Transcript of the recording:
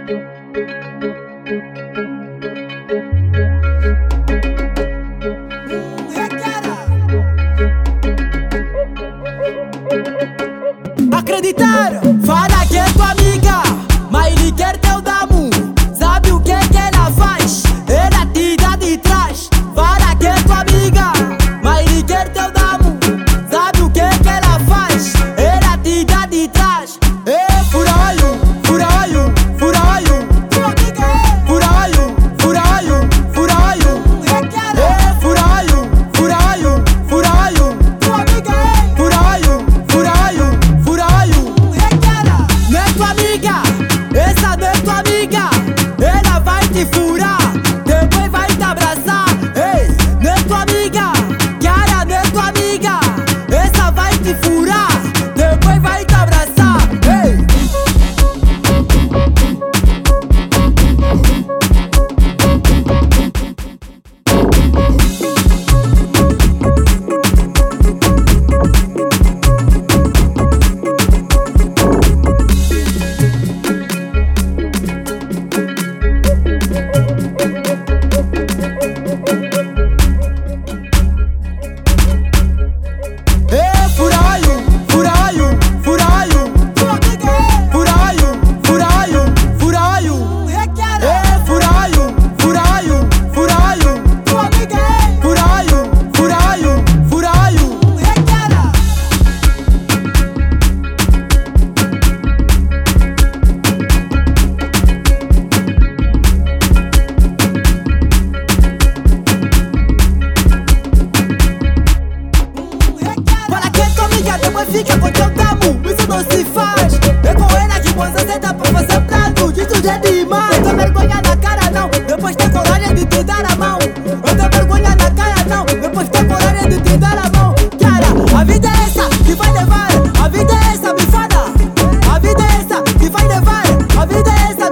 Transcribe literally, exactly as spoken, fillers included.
Acreditar, fala que é tua amiga, mas ele quer teu damo. Sabe o que que ela faz? Ela te dá de trás. Fala que é tua amiga, mas ele quer teu damo. Sabe o que que ela faz? Ela te dá de trás. É furaio, furaio, furaio. Tua amiga é furaio, furaio, furaio. É furaio, furaio, furaio. Tua amiga é furaio, furaio, furaio. Não é tua amiga, essa não é tua amiga. Ela vai te furar, depois vai te abraçar. Ei, não é tua amiga, cara, não é tua amiga. Essa vai te furar, depois vai te abraçar. Ei. É furaio, furaio, furaio. Furaio, furaio, furaio. É furaio, furaio, furaio. Furaio, furaio, furaio. Fala que é tua amiga, depois fica com teu damo. Isso não se faz. É com ela que você senta pra fazer prato. Isso é demais. Não tem vergonha na cara não, depois tem coragem de te dar a mão. Não tem vergonha na cara não, depois tem coragem de te dar a mão. Cara, a vida é essa que vai levar. A vida é essa, me fala. A vida é essa que vai levar. A vida é essa